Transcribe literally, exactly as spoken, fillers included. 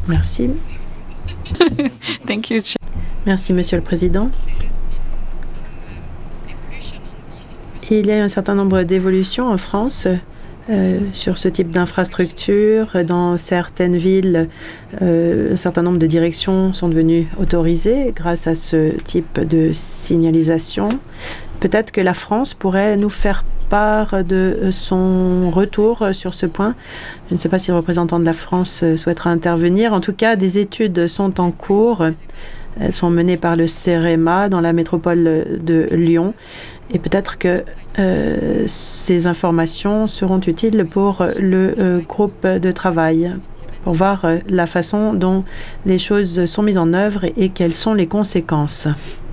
Merci. Thank you, Chair. Merci, Monsieur le Président. Il y a un certain nombre d'évolutions en France euh, sur ce type d'infrastructure. Dans certaines villes, euh, un certain nombre de directions sont devenues autorisées grâce à ce type de signalisation. Peut-être que la France pourrait nous faire part de son retour sur ce point. Je ne sais pas si le représentant de la France souhaitera intervenir. En tout cas, des études sont en cours. Elles sont menées par le CEREMA dans la métropole de Lyon. Et peut-être que euh, ces informations seront utiles pour le euh, groupe de travail, pour voir euh, la façon dont les choses sont mises en œuvre et, et quelles sont les conséquences.